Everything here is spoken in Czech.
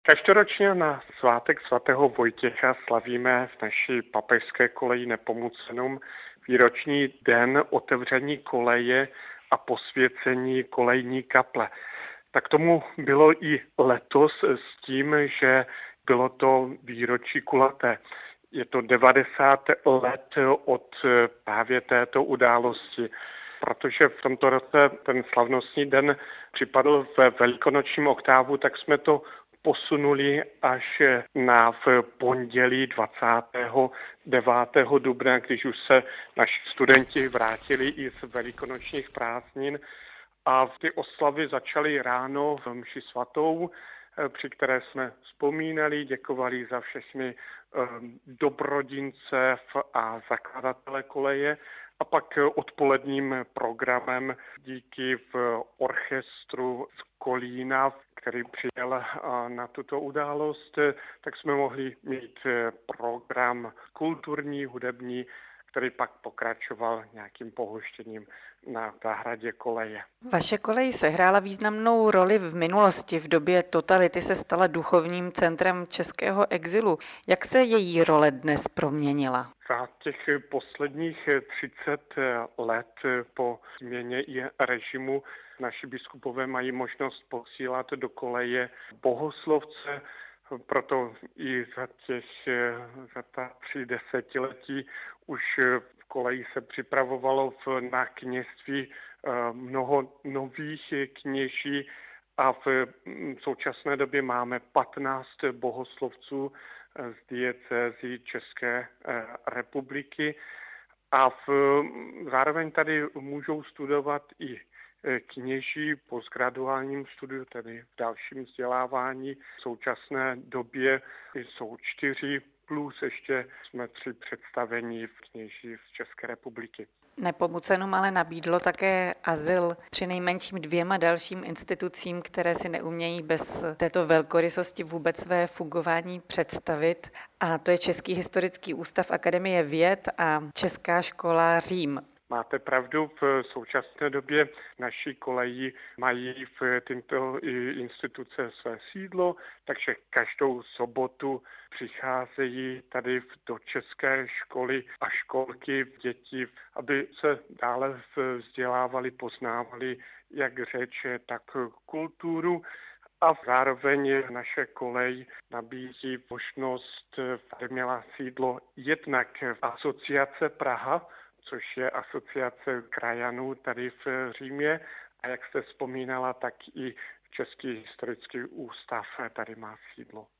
Každoročně na svátek svatého Vojtěcha slavíme v naší papežské koleji Nepomucenum výroční den otevření koleje a posvěcení kolejní kaple. Tak tomu bylo i letos s tím, že bylo to výročí kulaté. Je to 90 let od právě této události, protože v tomto roce ten slavnostní den připadl ve velikonočním oktávu, tak jsme to posunuli až na v pondělí 29. dubna, když už se naši studenti vrátili i z velikonočních prázdnin a ty oslavy začaly ráno v mši svatou, při které jsme vzpomínali, děkovali za všechny dobrodince a zakladatele koleje a pak odpoledním programem díky v orchestru z Kolína, který přijel na tuto událost, tak jsme mohli mít program kulturní, hudební, který pak pokračoval nějakým pohoštěním na zahradě koleje. Vaše kolej sehrála významnou roli v minulosti. V době totality se stala duchovním centrem českého exilu. Jak se její role dnes proměnila? Za těch posledních 30 let po změně i režimu naši biskupové mají možnost posílat do koleje bohoslovce, proto i za ta 3 desetiletí už v koleji se připravovalo na kněžství mnoho nových kněží a v současné době máme 15 bohoslovců z diecézí České republiky a zároveň tady můžou studovat i kněží v postgraduálním studiu, tedy v dalším vzdělávání. V současné době jsou 4 plus ještě jsme 3 představení v kněží z České republiky. Nepomucenum ale nabídlo také azyl přinejmenším 2 dalším institucím, které si neumějí bez této velkorysosti vůbec své fungování představit. A to je Český historický ústav Akademie věd a Česká škola Řím. Máte pravdu, v současné době naší koleji mají v této instituce své sídlo, takže každou sobotu přicházejí tady do české školy a školky děti, aby se dále vzdělávali, poznávali jak řeč, tak kulturu. A zároveň naše kolej nabízí možnost, tady měla sídlo jednak Asociace Praha, což je asociace krajanů tady v Římě. A jak jste vzpomínala, tak i Český historický ústav tady má sídlo.